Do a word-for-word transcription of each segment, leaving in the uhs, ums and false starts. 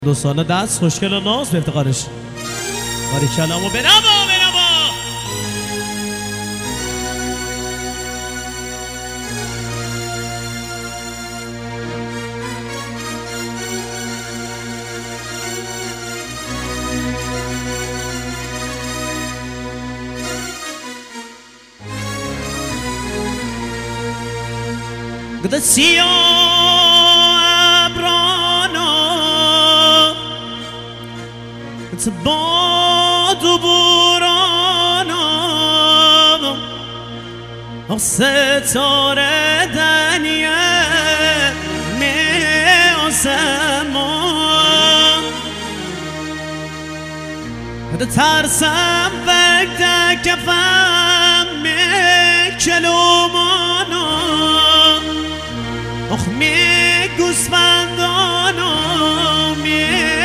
دو ساله دست خوشگل و ناز به افتقارش باری کلامو بنوا بنوا قد سیاه ابرانا باد و بورانا ستاره دنیه می آسمان ترسم وقت کفم می کلومانا آخ می گوسفندانا می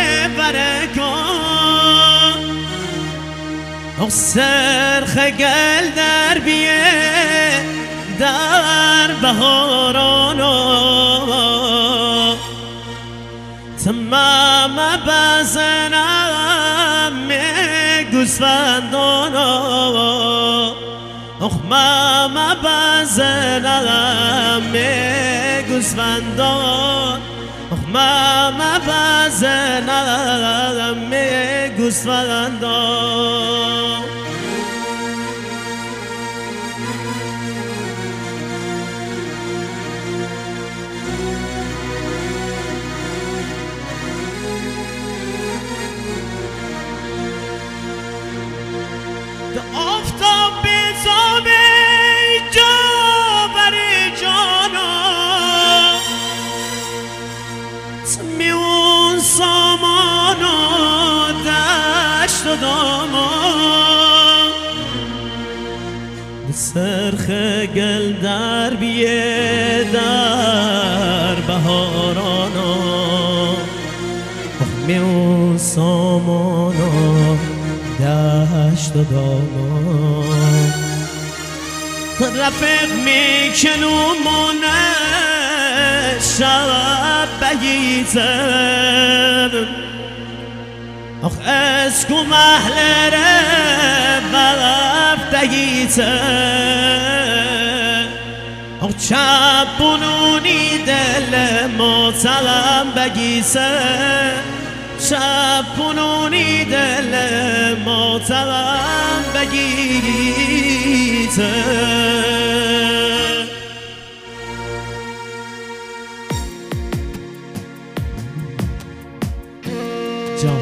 برکان آخ سرخ گل در بیه در بهارانا تمام بزنم می گوسفندانا آخ ماما بزنم می گوسفندان آخ ماما بزنم می گوسفندان آفتاب بیزامه جا بری جانا میون سامانا دشت و دامان سرخ گل در بیه در بهارانا میون سامانا دشت و دامان رفیق میکنومونه شب بگیتم آخ اسکو محلره بلفتگیتم آخ چپونونی دل مطلم بگیتم چپونونی دل مطلم بگیتم جان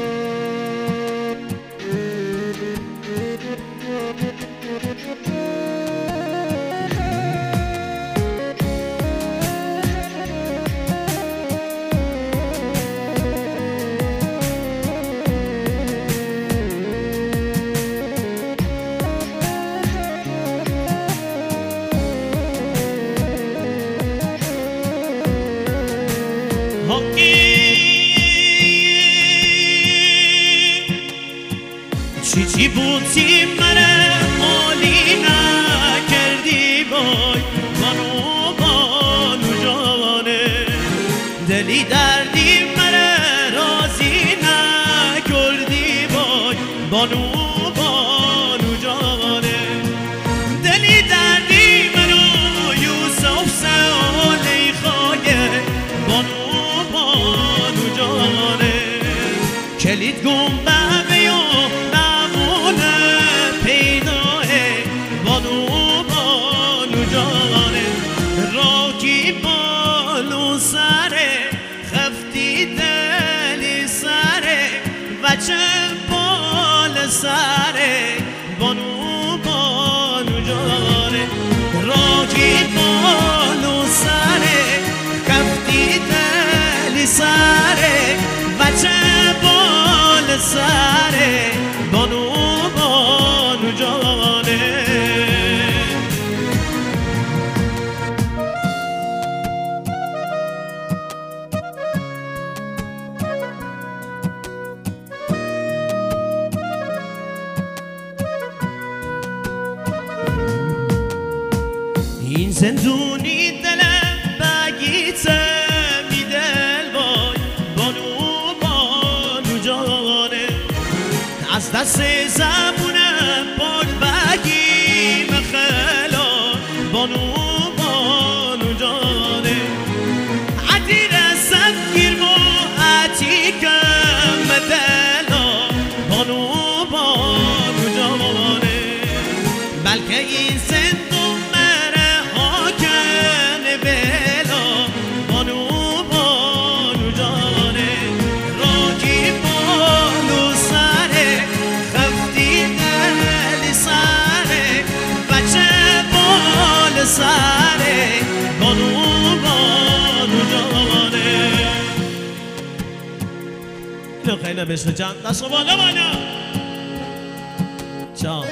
چی چی بودی منه مالی نکردی بای بانو بانو جانه دلی دردی منه رازی نکردی بای بانو بانو جانه دلی دردی منو یوسف سالی خواهی بانو بانو جانه کلید گم بمیو چه بال سره بانو بانو جانه راکی بالو سره کفتی دلی سره و چه بال سره بانو بانو جانه این زندونی دلم بگیته می دل بای بانو از دست زبونم پاک بگیم خلا بانو بانو جانه عدیر سفگیر مو عتیکم دلا بانو بانو جانه بلکه این زندو مره حاکن بلا بانو بانو جانه راکی بالو سره خفتی دل سره بچه بال سره بانو بانو جانه اینو خیلی بشنه جان دست بالا بالا جان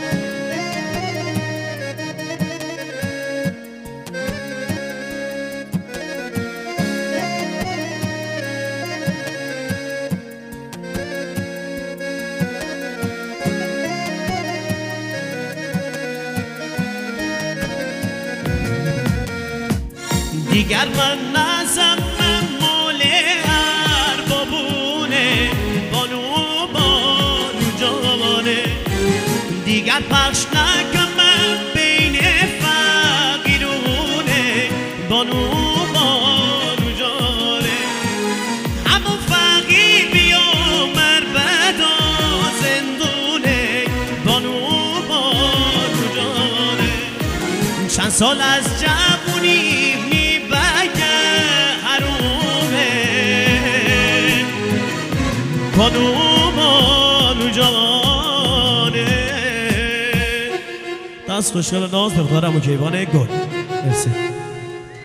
دیگر من نزم من مال اربابونه بانو بانو جانه دیگر پخش نکم من بین فقیرونه بانو بانو جانه همون فقیر بیامر بدا زندونه بانو بانو جانه چند سال از جوونی بانو بانو جانه دست خوشگل ناز به خاطر عمو کیوان گل مرسی